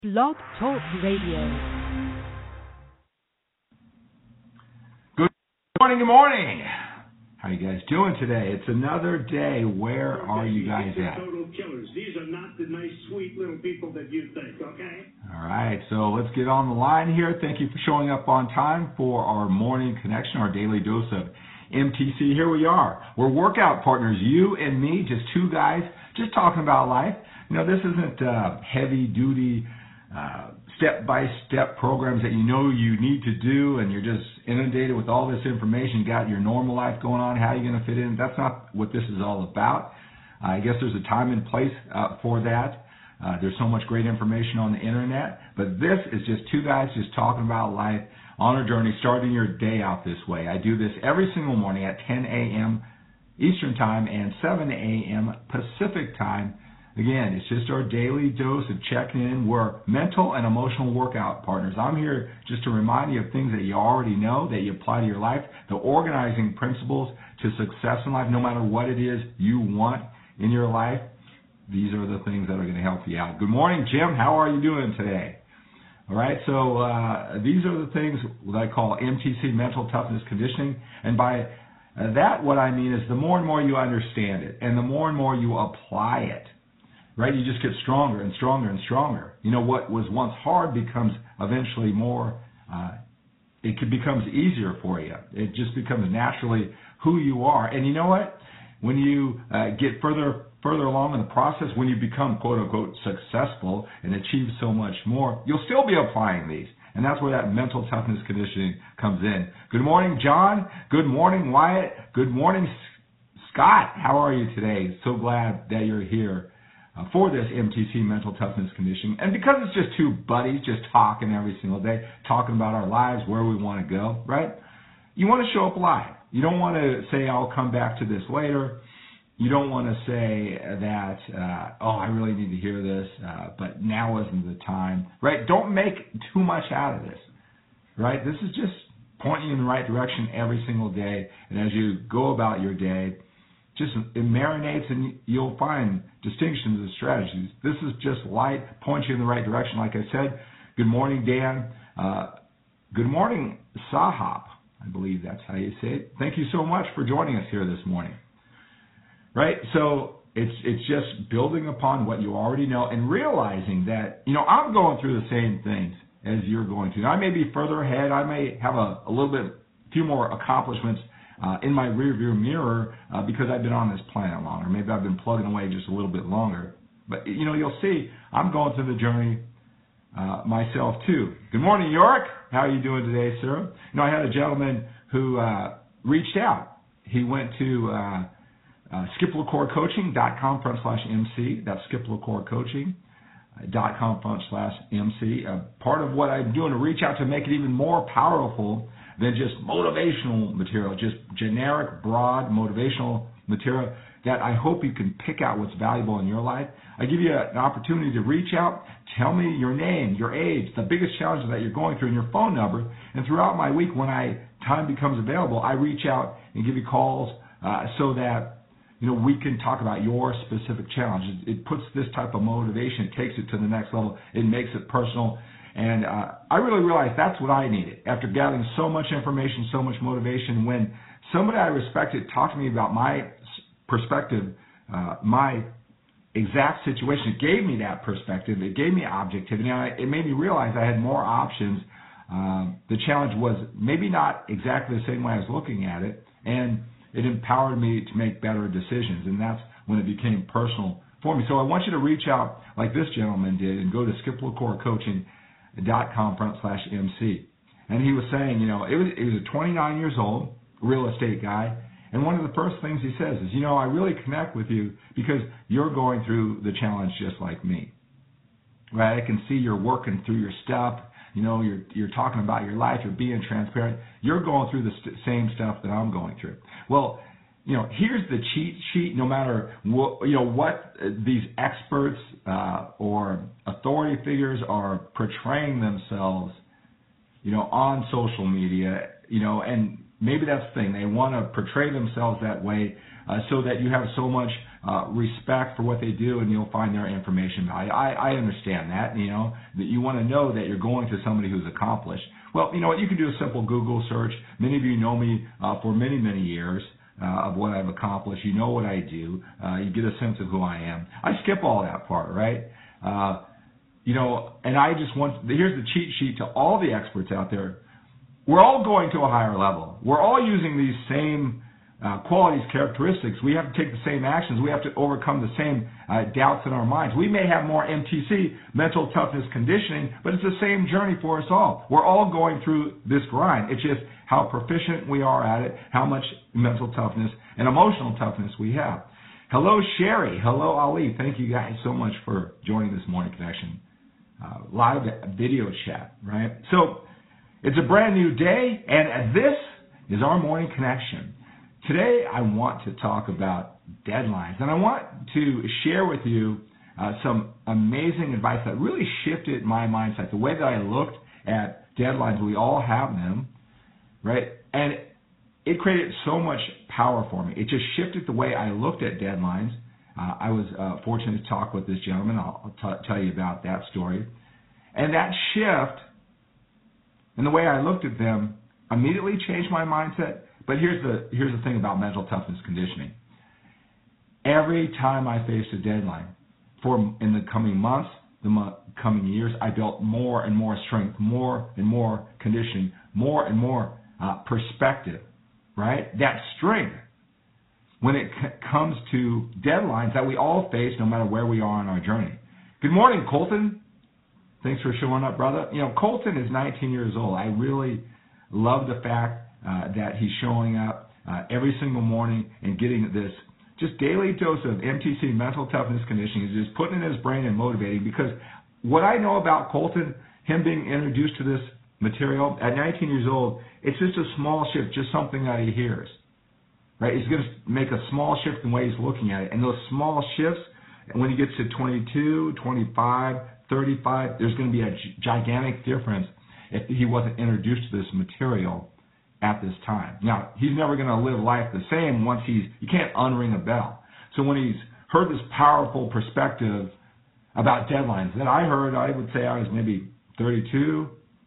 Blog Talk Radio. Good morning. How you guys doing today? It's another day. Where are you guys at? Total killers. These are not the nice, sweet little people that you think, okay? All right, so let's get on the line here. Thank you for showing up on time for our morning connection, our daily dose of MTC. Here we are. We're workout partners, you and me, just two guys, just talking about life. You know, this isn't heavy-duty step-by-step programs that you know you need to do and you're just inundated with all this information. You got your normal life going on. How are you going to fit in? That's not what this is all about. I guess there's a time and place for that. There's so much great information on the internet. But this is just two guys just talking about life on a journey, starting your day out this way. I do this every single morning at 10 a.m. Eastern Time and 7 a.m. Pacific Time. Again, it's just our daily dose of checking in. We're mental and emotional workout partners. I'm here just to remind you of things that you already know, that you apply to your life, the organizing principles to success in life, no matter what it is you want in your life. These are the things that are going to help you out. Good morning, Jim. How are you doing today? All right, so these are the things that I call MTC, mental toughness conditioning. And by that, what I mean is the more and more you understand it and the more and more you apply it, right, you just get stronger and stronger and stronger. You know, what was once hard becomes eventually more, it becomes easier for you. It just becomes naturally who you are. And you know what? When you get further along in the process, when you become, quote unquote, successful and achieve so much more, you'll still be applying these. And that's where that mental toughness conditioning comes in. Good morning, John. Good morning, Wyatt. Good morning, Scott. How are you today? So glad that you're here for this MTC, mental toughness conditioning. And because it's just two buddies just talking every single day, talking about our lives, where we want to go, right? You want to show up live. You don't want to say, I'll come back to this later. You don't want to say that, I really need to hear this, but now isn't the time, right? Don't make too much out of this, right? This is just pointing you in the right direction every single day. And as you go about your day, just it marinates and you'll find distinctions and strategies. This is just light, point you in the right direction. Like I said, good morning, Dan. Good morning, Sahab. I believe that's how you say it. Thank you so much for joining us here this morning. Right? So it's just building upon what you already know and realizing that, you know, I'm going through the same things as you're going through. I may be further ahead. I may have a few more accomplishments in my rearview mirror because I've been on this planet longer. Maybe I've been plugging away just a little bit longer. But, you know, you'll see I'm going through the journey myself, too. Good morning, York. How are you doing today, sir? You know, I had a gentleman who reached out. He went to skiplacourcoaching.com/MC. That's skiplacourcoaching.com/MC. Part of what I'm doing to reach out to make it even more powerful than just motivational material, just generic, broad, motivational material that I hope you can pick out what's valuable in your life. I give you an opportunity to reach out, tell me your name, your age, the biggest challenges that you're going through, and your phone number. And throughout my week, when time becomes available, I reach out and give you calls so that, you know, we can talk about your specific challenges. It puts this type of motivation, it takes it to the next level, it makes it personal. And I really realized that's what I needed. After gathering so much information, so much motivation, when somebody I respected talked to me about my perspective, my exact situation, it gave me that perspective, it gave me objectivity, and it made me realize I had more options. The challenge was maybe not exactly the same way I was looking at it, and it empowered me to make better decisions, and that's when it became personal for me. So I want you to reach out like this gentleman did and go to skiplacourcoaching.com/MC. And he was saying, you know, he was a 29 years old real estate guy, and one of the first things he says is, you know, I really connect with you because you're going through the challenge just like me. Right? I can see you're working through your stuff. You know, you're talking about your life. You're being transparent. You're going through the same stuff that I'm going through. Well, you know, here's the cheat sheet. No matter what these experts or authority figures are portraying themselves, you know, on social media, you know, and maybe that's the thing. They want to portray themselves that way so that you have so much respect for what they do, and you'll find their information value. I understand that, that you want to know that you're going to somebody who's accomplished. Well, you know what? You can do a simple Google search. Many of you know me for many, many years of what I've accomplished. You know what I do. You get a sense of who I am. I skip all that part, right? And I just here's the cheat sheet to all the experts out there. We're all going to a higher level. We're all using these same qualities, characteristics. We have to take the same actions. We have to overcome the same doubts in our minds. We may have more MTC, mental toughness conditioning, but it's the same journey for us all. We're all going through this grind. It's just how proficient we are at it, how much mental toughness and emotional toughness we have. Hello, Sherry. Hello, Ali. Thank you guys so much for joining this Morning Connection live video chat, right? So it's a brand new day, and this is our Morning Connection. Today, I want to talk about deadlines, and I want to share with you some amazing advice that really shifted my mindset, the way that I looked at deadlines. We all have them, right? And it created so much power for me. It just shifted the way I looked at deadlines. I was fortunate to talk with this gentleman. I'll tell you about that story. And that shift in the way I looked at them immediately changed my mindset. But here's the thing about mental toughness conditioning. Every time I faced a deadline, in the coming months, coming years, I built more and more strength, more and more conditioning, more and more perspective, right? That strength when it comes to deadlines that we all face no matter where we are on our journey. Good morning, Colton. Thanks for showing up, brother. Colton is 19 years old. I really love the fact that he's showing up every single morning and getting this just daily dose of MTC, mental toughness conditioning. He's just putting in his brain and motivating, because what I know about Colton, him being introduced to this material at 19 years old, it's just a small shift, just something that he hears. Right? He's going to make a small shift in the way he's looking at it. And those small shifts, when he gets to 22, 25, 35, there's going to be a gigantic difference if he wasn't introduced to this material at this time. Now, he's never going to live life the same once you can't unring a bell. So when he's heard this powerful perspective about deadlines that I heard, I would say I was maybe 32,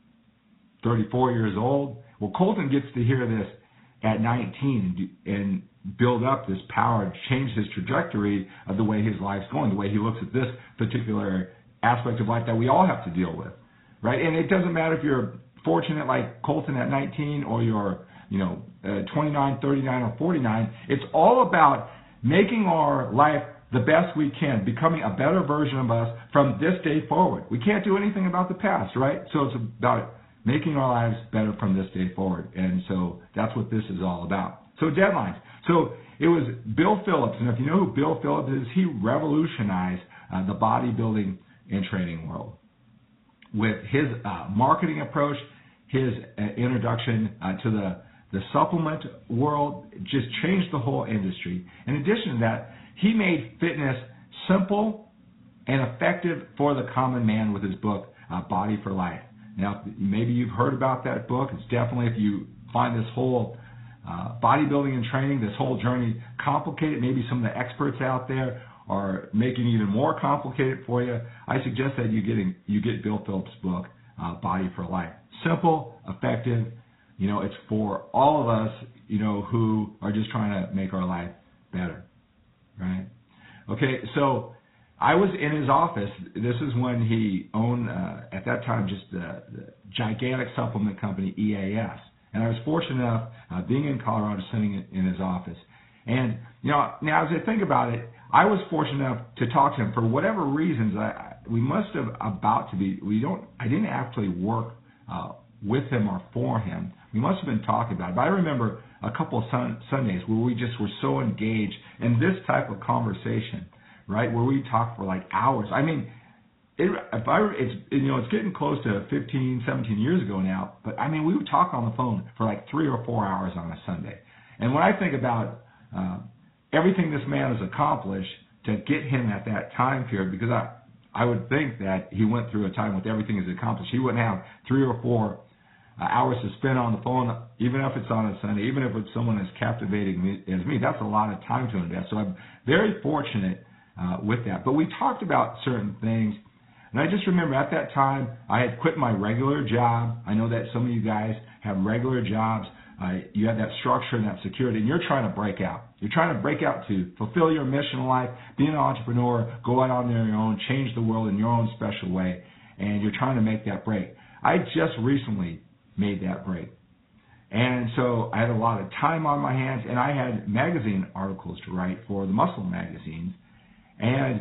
34 years old. Well, Colton gets to hear this at 19 and build up this power, change his trajectory of the way his life's going, the way he looks at this particular aspect of life that we all have to deal with, right? And it doesn't matter if you're fortunate like Colton at 19 or you're 29, 39, or 49. It's all about making our life the best we can, becoming a better version of us from this day forward. We can't do anything about the past, right? So it's about making our lives better from this day forward. And so that's what this is all about. So deadlines. So it was Bill Phillips. And if you know who Bill Phillips is, he revolutionized the bodybuilding and training world with his marketing approach, his introduction to the supplement world. Just changed the whole industry. In addition to that, he made fitness simple and effective for the common man with his book, Body for Life. Now, maybe you've heard about that book. It's definitely, if you find this whole bodybuilding and training, this whole journey complicated, maybe some of the experts out there are making it even more complicated for you, I suggest that you get Bill Phillips' book, Body for Life. Simple, effective. It's for all of us, who are just trying to make our life better, right? Okay, so I was in his office. This is when he owned, at that time, just the gigantic supplement company, EAS. And I was fortunate enough, being in Colorado, sitting in his office. And, now as I think about it, I was fortunate enough to talk to him. For whatever reasons, we must have I didn't actually work with him or for him. We must have been talking about it. But I remember a couple of Sundays where we just were so engaged in this type of conversation, right, where we talked for like hours. I mean, it's getting close to 15, 17 years ago now, but I mean, we would talk on the phone for like 3 or 4 hours on a Sunday. And when I think about everything this man has accomplished to get him at that time period, because I would think that he went through a time with everything he's accomplished, he wouldn't have 3 or 4 hours to spend on the phone, even if it's on a Sunday, even if it's someone as captivating as me. That's a lot of time to invest. So I'm very fortunate with that. But we talked about certain things. And I just remember at that time, I had quit my regular job. I know that some of you guys have regular jobs. You have that structure and that security, and you're trying to break out. You're trying to break out to fulfill your mission in life, be an entrepreneur, go out on your own, change the world in your own special way, and you're trying to make that break. I just recently made that break. And so I had a lot of time on my hands, and I had magazine articles to write for the Muscle magazines. And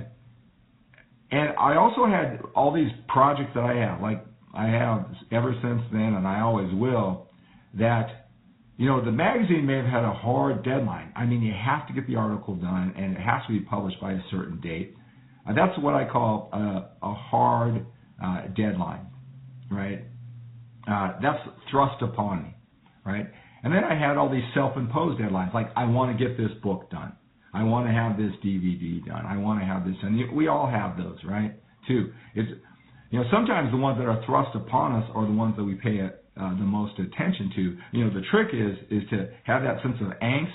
I also had all these projects that I have, like I have ever since then, and I always will, that, you know, the magazine may have had a hard deadline. I mean, you have to get the article done, and it has to be published by a certain date. That's what I call a hard deadline, right? That's thrust upon me, right? And then I had all these self-imposed deadlines, like I want to get this book done. I want to have this DVD done. I want to have this, and we all have those, right? Too. It's, you know, sometimes the ones that are thrust upon us are the ones that we pay the most attention to. You know, the trick is to have that sense of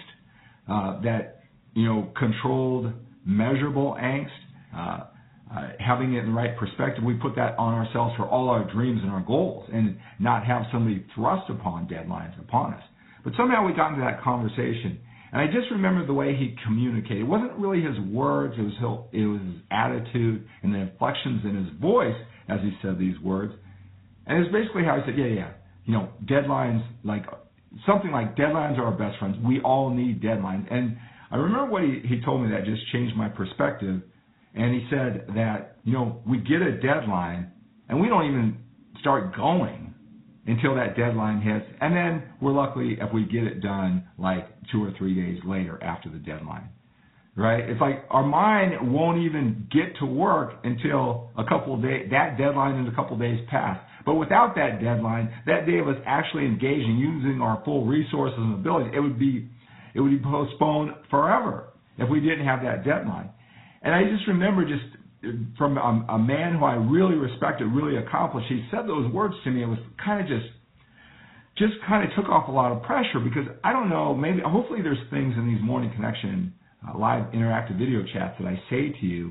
angst, that, you know, controlled, measurable angst, having it in the right perspective. We put that on ourselves for all our dreams and our goals, and not have somebody thrust upon deadlines upon us. But somehow we got into that conversation. And I just remember the way he communicated. It wasn't really his words, it was his attitude and the inflections in his voice as he said these words. And it's basically how he said, yeah, you know, deadlines, like something like deadlines are our best friends. We all need deadlines. And I remember what he told me that just changed my perspective. And he said that, you know, we get a deadline and we don't even start going until that deadline hits, and then we're lucky if we get it done like 2 or 3 days later after the deadline, right? It's like our mind won't even get to work until a couple of days, that deadline is a couple of days past. But without that deadline, that day of us actually engaging, using our full resources and abilities, it would be postponed forever if we didn't have that deadline. And I just remember just from a man who I really respected, really accomplished, he said those words to me. It was kind of just kind of took off a lot of pressure, because I don't know, maybe, hopefully there's things in these Morning Connection live interactive video chats that I say to you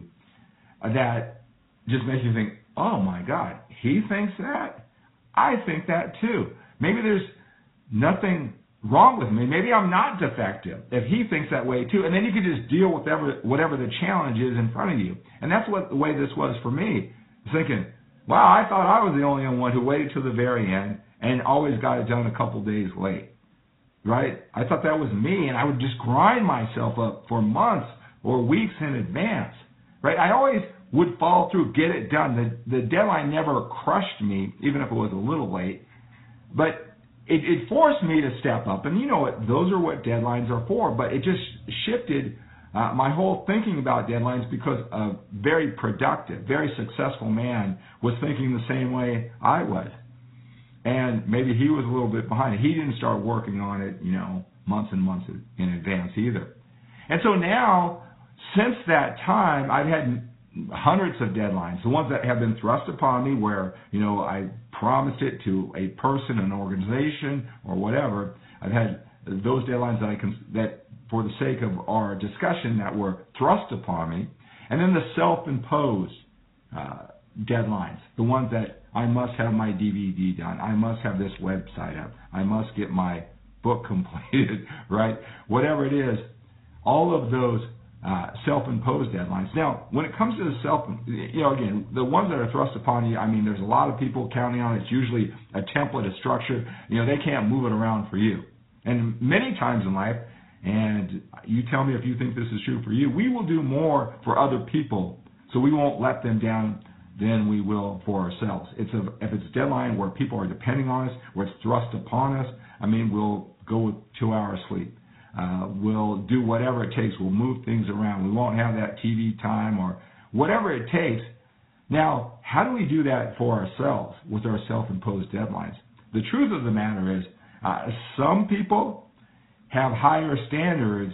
that just make you think, oh my God, he thinks that? I think that too. Maybe there's nothing wrong with me. Maybe I'm not defective if he thinks that way too. And then you can just deal with whatever the challenge is in front of you. And that's what the way this was for me. Thinking, wow, I thought I was the only one who waited till the very end and always got it done a couple days late, right? I thought that was me, and I would just grind myself up for months or weeks in advance, right? I always would follow through, get it done. The deadline never crushed me, even if it was a little late, but it forced me to step up. And you know what, those are what deadlines are for, but it just shifted my whole thinking about deadlines, because a very productive, very successful man was thinking the same way I was. And maybe he was a little bit behind. He didn't start working on it, you know, months and months in advance either. And so now, since that time, I've had hundreds of deadlines, the ones that have been thrust upon me where, you know, I promised it to a person, an organization, or whatever. I've had those deadlines that for the sake of our discussion, that were thrust upon me. And then the self-imposed deadlines, the ones that I must have my DVD done, I must have this website up, I must get my book completed, right? Whatever it is, all of those self-imposed deadlines. Now, when it comes to the again, the ones that are thrust upon you, I mean, there's a lot of people counting on it. It's usually a template, a structure. You know, they can't move it around for you. And many times in life, and you tell me if you think this is true for you, we will do more for other people, so we won't let them down than we will for ourselves. If it's a deadline where people are depending on us, where it's thrust upon us, I mean, we'll go with 2 hours sleep. We'll do whatever it takes. We'll move things around. We won't have that TV time or whatever it takes. Now, how do we do that for ourselves with our self-imposed deadlines? The truth of the matter is, some people have higher standards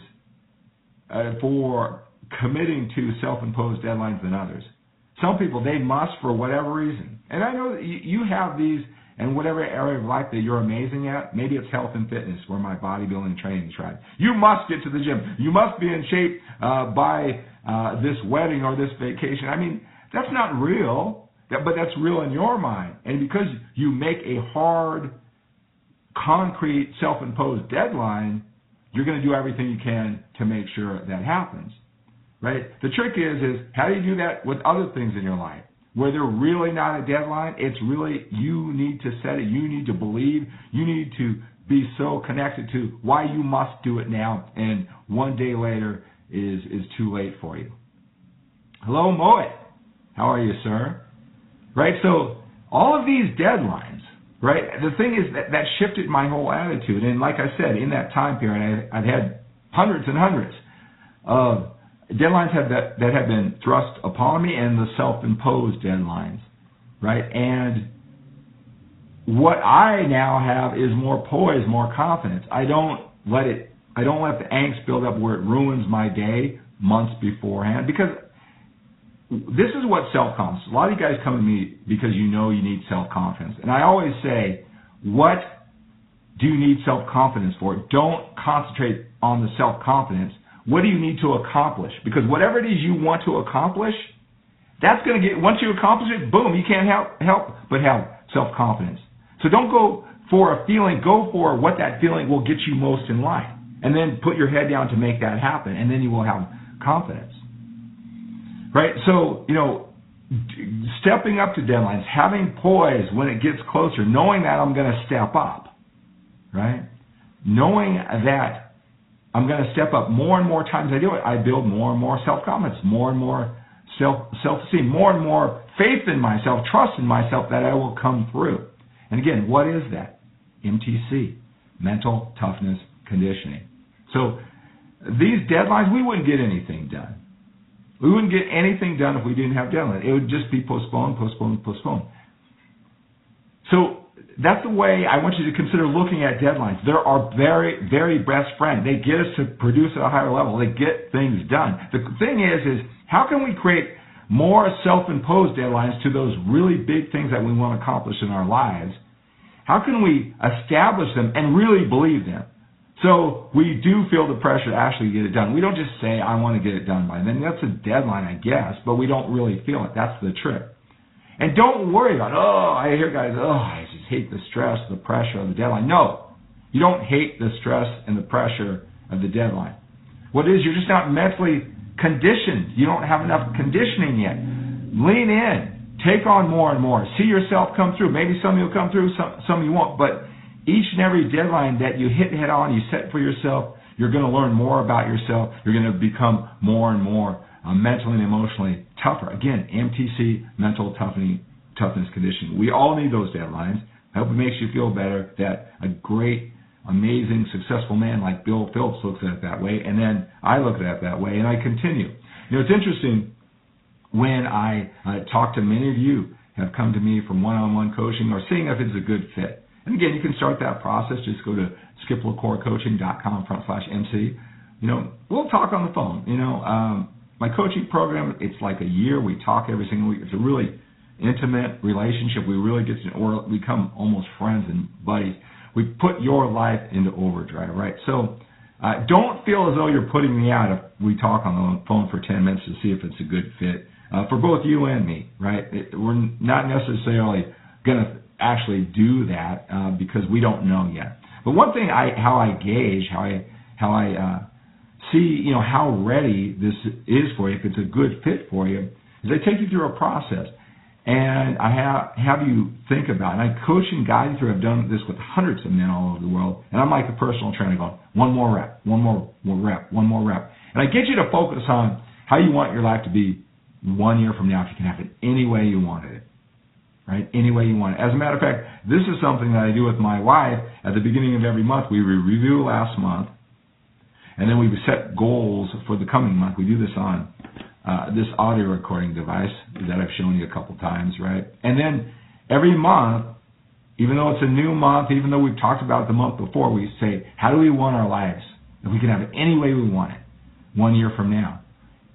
for committing to self-imposed deadlines than others. Some people, they must for whatever reason. And I know that you have these And whatever area of life that you're amazing at, maybe it's health and fitness, where my bodybuilding training tried. You must get to the gym. You must be in shape by this wedding or this vacation. I mean, that's not real, but that's real in your mind. And because you make a hard, concrete, self-imposed deadline, you're going to do everything you can to make sure that happens, right? The trick is how do you do that with other things in your life? Where they're really not a deadline, it's really you need to set it, you need to believe, you need to be so connected to why you must do it now, and one day later is too late for you. Hello, Moet. How are you, sir? Right, so all of these deadlines, right, the thing is that shifted my whole attitude. And like I said, in that time period, I've had hundreds and hundreds of deadlines that have been thrust upon me, and the self-imposed deadlines, right? And what I now have is more poise, more confidence. I don't let the angst build up where it ruins my day months beforehand, because this is what self-confidence. A lot of you guys come to me because you know you need self-confidence. And I always say, what do you need self-confidence for? Don't concentrate on the self-confidence. What do you need to accomplish? Because whatever it is you want to accomplish, that's going to get, once you accomplish it, boom, you can't help but have self-confidence. So don't go for a feeling, go for what that feeling will get you most in life. And then put your head down to make that happen, and then you will have confidence. Right? So, stepping up to deadlines, having poise when it gets closer, knowing that I'm going to step up, right? Knowing that I'm going to step up more and more times I do it, I build more and more self-confidence, more and more self-esteem, more and more faith in myself, trust in myself that I will come through. And again, what is that? MTC, mental toughness conditioning. So these deadlines, we wouldn't get anything done. We wouldn't get anything done if we didn't have deadlines. It would just be postponed, postponed, postponed. So that's the way I want you to consider looking at deadlines. They're our very, very best friend. They get us to produce at a higher level. They get things done. The thing is how can we create more self-imposed deadlines to those really big things that we want to accomplish in our lives? How can we establish them and really believe them? So we do feel the pressure to actually get it done. We don't just say, I want to get it done by then. That's a deadline, I guess, but we don't really feel it. That's the trick. And don't worry about, I hear guys, I just hate the stress, the pressure of the deadline. No, you don't hate the stress and the pressure of the deadline. What it is, you're just not mentally conditioned. You don't have enough conditioning yet. Lean in. Take on more and more. See yourself come through. Maybe some you'll come through, some you won't, but each and every deadline that you hit head on, you set for yourself, you're going to learn more about yourself. You're going to become more and more mentally and emotionally tougher. Again, MTC, mental toughness conditioning. We all need those deadlines. I hope it makes you feel better that a great, amazing, successful man like Bill Phillips looks at it that way, and then I look at it that way, and I continue. It's interesting when I talk to many of you have come to me from one-on-one coaching or seeing if it's a good fit. And again, you can start that process. Just go to skiplacourcoaching.com/MC. We'll talk on the phone. My coaching program, it's like a year. We talk every single week. It's a really intimate relationship. We really get to become almost friends and buddies. We put your life into overdrive, right? So don't feel as though you're putting me out if we talk on the phone for 10 minutes to see if it's a good fit for both you and me, right? We're not necessarily going to actually do that because we don't know yet. But one thing how I gauge, how I see, how ready this is for you, if it's a good fit for you, is I take you through a process. And I have you think about it. And I coach and guide you through. I've done this with hundreds of men all over the world. And I'm like a personal trainer going, one more rep, one more rep, one more rep. And I get you to focus on how you want your life to be 1 year from now if you can have it any way you wanted it. Right? Any way you want it. As a matter of fact, this is something that I do with my wife at the beginning of every month. We review last month, and then we set goals for the coming month. We do this on this audio recording device that I've shown you a couple times, right? And then every month, even though it's a new month, even though we've talked about it the month before, we say, how do we want our lives? If we can have it any way we want it 1 year from now.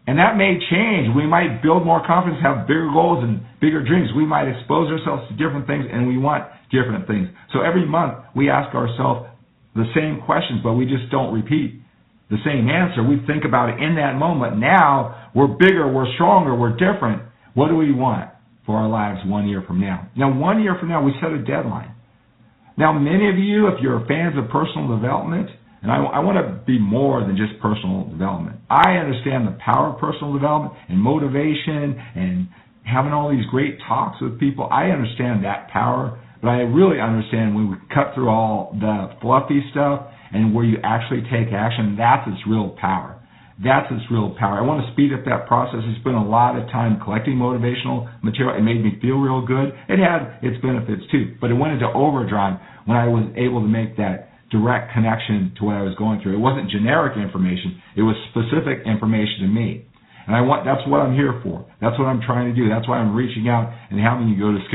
And that may change. We might build more confidence, have bigger goals and bigger dreams. We might expose ourselves to different things, and we want different things. So every month we ask ourselves the same questions, but we just don't repeat the same answer. We think about it in that moment. Now we're bigger, we're stronger, we're different. What do we want for our lives 1 year from now? Now, 1 year from now, we set a deadline. Now, many of you, if you're fans of personal development, and I want to be more than just personal development. I understand the power of personal development and motivation and having all these great talks with people. I understand that power, but I really understand when we cut through all the fluffy stuff and where you actually take action, that's its real power. That's its real power. I want to speed up that process. I spent a lot of time collecting motivational material. It made me feel real good. It had its benefits too, but it went into overdrive when I was able to make that direct connection to what I was going through. It wasn't generic information. It was specific information to me. And that's what I'm here for. That's what I'm trying to do. That's why I'm reaching out and having you go to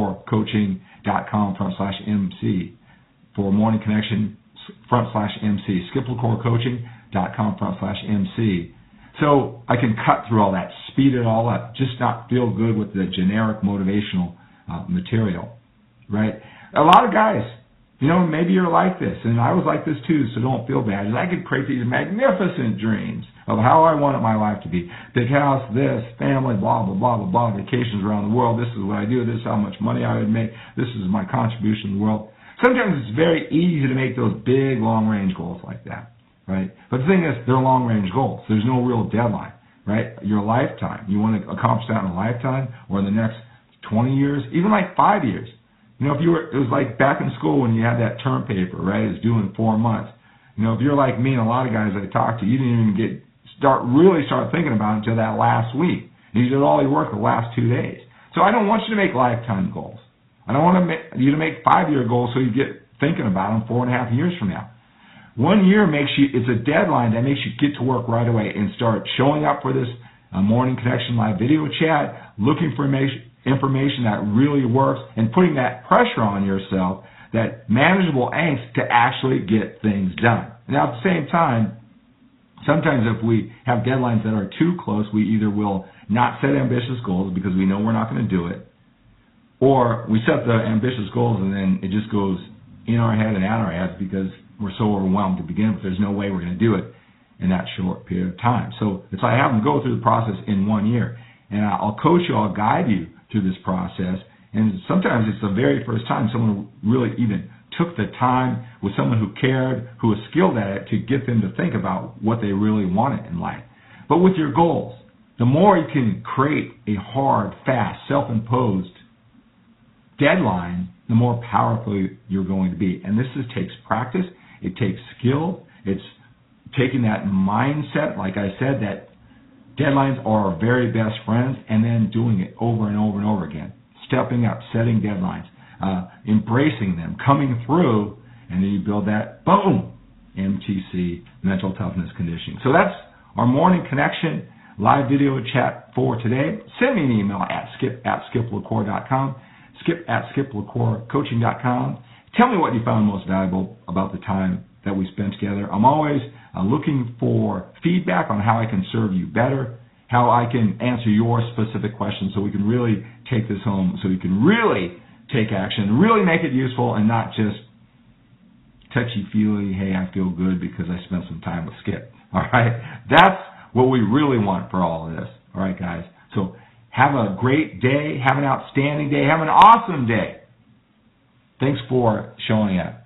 skiplacourcoaching.com/MC for Morning Connection /MC. skiplacourcoaching.com/MC. So I can cut through all that, speed it all up, just not feel good with the generic motivational material, right? A lot of guys, maybe you're like this, and I was like this too, so don't feel bad. I could create these magnificent dreams of how I wanted my life to be. Big house, this, family, blah, blah, blah, blah, blah, vacations around the world. This is what I do. This is how much money I would make. This is my contribution to the world. Sometimes it's very easy to make those big, long-range goals like that, right? But the thing is, they're long-range goals. There's no real deadline, right? Your lifetime. You want to accomplish that in a lifetime or in the next 20 years, even like 5 years. It was like back in school when you had that term paper, right? It's due in 4 months. If you're like me and a lot of guys I talk to, you didn't even really start thinking about it until that last week. And you did all your work the last 2 days. So I don't want you to make lifetime goals. I don't want you to make 5-year goals so you get thinking about them 4.5 years from now. 1 year it's a deadline that makes you get to work right away and start showing up for this Morning Connection live video chat, looking for information that really works, and putting that pressure on yourself, that manageable angst to actually get things done. Now, at the same time, sometimes if we have deadlines that are too close, we either will not set ambitious goals because we know we're not going to do it, or we set the ambitious goals and then it just goes in our head and out our heads because we're so overwhelmed to begin with. There's no way we're going to do it in that short period of time. So it's like I have them go through the process in 1 year, and I'll coach you, I'll guide you through this process. And sometimes it's the very first time someone really even took the time with someone who cared, who was skilled at it, to get them to think about what they really wanted in life. But with your goals, the more you can create a hard, fast, self-imposed deadline, the more powerful you're going to be. And this takes practice. It takes skill. It's taking that mindset, like I said, that deadlines are our very best friends, and then doing it over and over and over again. Stepping up, setting deadlines, embracing them, coming through, and then you build that, boom, MTC, mental toughness conditioning. So that's our Morning Connection live video chat for today. Send me an email at skip@skiplacour.com, skip@skiplacourcoaching.com. Tell me what you found most valuable about the time that we spent together. I'm always looking for feedback on how I can serve you better, how I can answer your specific questions so we can really take this home, so you can really take action, really make it useful, and not just touchy-feely, hey, I feel good because I spent some time with Skip. All right? That's what we really want for all of this. All right, guys? So have a great day. Have an outstanding day. Have an awesome day. Thanks for showing up.